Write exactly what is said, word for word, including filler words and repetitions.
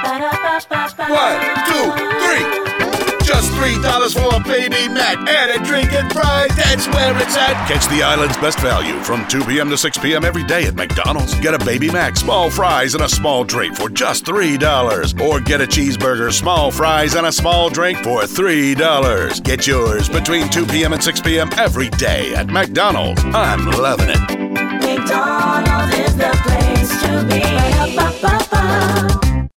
One, two, three. Just three dollars for a Baby Mac and a drink and fries. That's where it's at. Catch the island's best value from two p.m. to six p.m. every day at McDonald's. Get a Baby Mac, small fries, and a small drink for just three dollars. Or get a cheeseburger, small fries, and a small drink for three dollars. Get yours between two p.m. and six p.m. every day at McDonald's. I'm loving it. McDonald's is the place to be. Ba-da-ba-ba-ba.